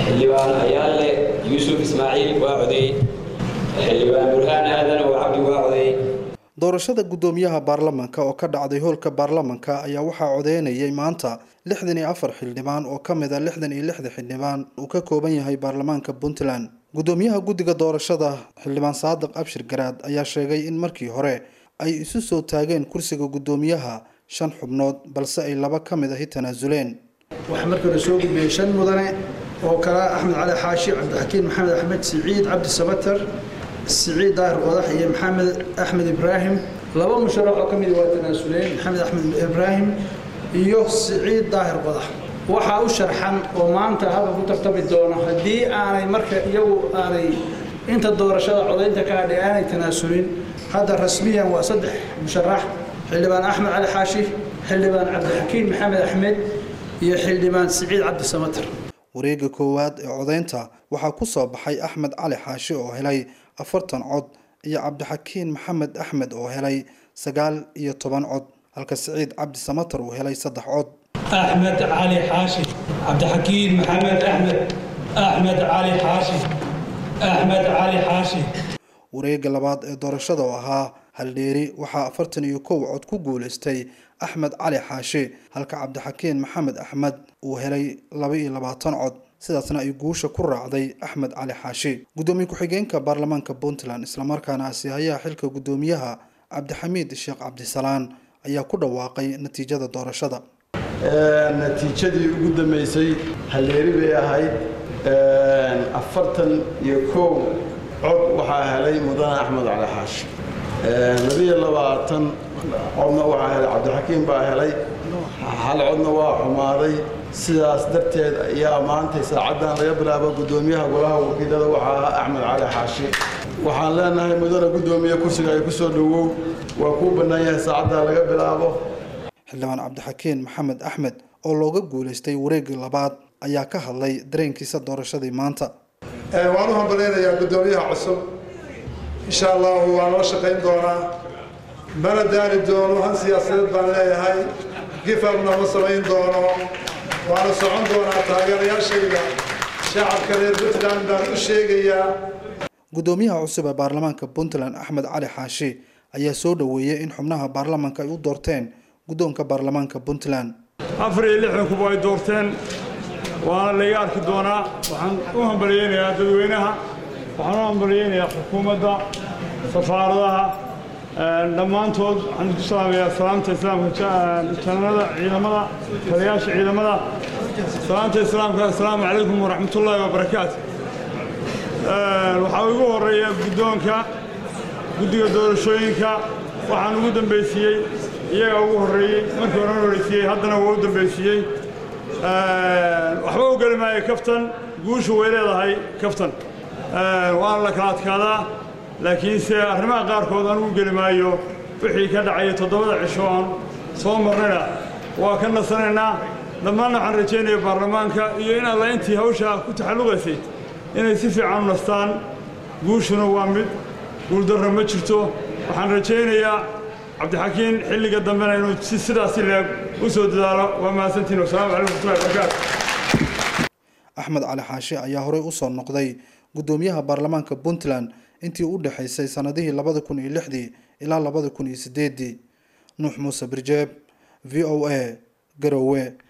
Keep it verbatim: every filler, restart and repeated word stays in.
xildhibaan Ayaale Yuusuf Ismaaciil waa coday xildhibaan Burhaan Aadan oo Cabdi waa coday doorashada gudoomiyaha baarlamaanka oo ka dhacday hoolka baarlamaanka ayaa waxaa codeynayay maanta lixdan iyo afar xildhibaan oo ka mid ah lixdan iyo lix xildhibaan uu ka kooban yahay baarlamaanka Puntland. gudoomiyaha guddiga doorashada xildhibaan Saadiq Abshir Garaad ayaa sheegay in markii hore ay isu soo taageen kursiga gudoomiyaha shan xubnood balse ay laba ka mid ah tanaazuleen. waxa markii hore soo gudbiyay shan mudane oo kala Axmed Cali Xaashi, Cabdixakiin Maxamed Axmed, Siciid Cabdi Samatar, سعيد داهر قضاح هي محمد أحمد إبراهيم لبا مشرع كمية واتنا سليم محمد أحمد إبراهيم يو سعيد داهر قضاح وحاو شرحان وما أنت هذا كنت ترتبط دونه هدي أنا مركز يو أنا أنت الدورة شذا عضينت كهذه أنا تناسلين هذا رسميا وصدح مشرح حلبان أحمد علي حاشي حلبان عبد الحكيم محمد أحمد يا حلبان سعيد عبد السمتر wareega koowaad ee codeynta waxaa ku soo baxay Axmed Cali Xaashi oo helay afartan cod iyo Cabdixakiin Maxamed Axmed oo helay sagaal iyo toban cod halka Siciid Cabdi Samatar uu helay saddex cod. Axmed Cali Xaashi, Cabdixakiin Maxamed Axmed, Axmed Cali Xaashi, Axmed Cali Xaashi. wareega labaad ee doorashada oo ahaa haldheeri waxaa afartan iyo kow cod ku guuleystay Axmed Cali Xaashi halka Cabdixakiin Maxamed Axmed uu helay laba iyo labaatan cod sidaasna ay guusha ku raacday Axmed Cali Xaashi. gudoomiye ku-xigeenka baarlamaanka Puntland isla markaana asiihayaha xilka gudoomiyaha Cabdixamiid Sheekh Cabdisalaan ayaa ku dhawaaqay natiijada doorashada. natiijadii ugu dambeysay haldheeri bay ahayd afartan iyo kow cod waxaa helay mudane Axmed Cali Xaashi laba iyo labaatan codna waxaa helay Cabdixakiin baa helay hal codna waa xumaaday sidaas darteed ayaa maanta saacadan laga bilaabo gudoomiyaha golaha wakiilada waxaa Axmed Cali Xaashi waxaan leenahay mudane gudoomiye kursiga ay ku soo dhawow waa ku banaan yahay saacada laga bilaabo. xildhibaan Cabdixakiin Maxamed Axmed oo looga guuleystay wareegga labaad ayaa ka hadlay dareenkiisa doorashadii maanta. waan u hambaleynayaa gudoomiyaha cusub insha Allah waa loo shaqeyn doonaa mana daari doono han siyaasadeed baan leeyahay gifabna ma samayn doono waana socon doonaa taageerayaashayda shacabka reer Puntland baan u sheegayaa. gudoomiyaha cusub ee baarlamaanka Puntland Axmed Cali Xaashi ayaa soo dhaweeyay in xubnaha baarlamaanka ay u doorteen gudoonka baarlamaanka Puntland. afar iyo lixdan kuba ay doorteen waana laga arki doonaa waxaan u hambaleynayaa dadweynaha waxaan u hambaleynayaa xukuumadda safaaradaha dhammaantood waxaan ku salaamayaa salaamta islaamka janada ciidamada taliyaasha ciidamada salaamta islaamka assalaamu calaykum waraxmatullaahi wabarakaatu. waxaa ugu horeeya guddoonka guddiga doorashooyinka waxaan ugu dambaysiiyey iyaga ugu horreeyey markii hore horeysiiyey haddana waa u dambaysiiyey waxba u geli maayo kaftan guushu way leedahay kaftan waana la kala adkaadaa laakiinse arrimaha qaarkood aan ugu geli maayo wixii ka dhacaya toddobada cisho aan soo marnayna waa ka nasanaynaa dhammaanna waxaan rajaynayaa baarlamaanka iyo in alla intii hawsha ku taxalluqaysay inay si fiican u nastaan guushuna waa mid guuldarra ma jirto waxaan rajaynayaa Cabdixakiin xilliga dambena inuu si sidaas leeg u soo dadaalo waa mahadsantiin wassalaamu calaykum warahmatullaahi wabarakaatu. Axmed Cali Xaashi ayaa horey u soo noqday gudoomiyaha baarlamaanka Puntland intii u dhaxaysay sanadihii labada kun iyo lixdii ilaa labada kun iyo siddeedii. Nuux Muuse Birjeeb V O A Garowe.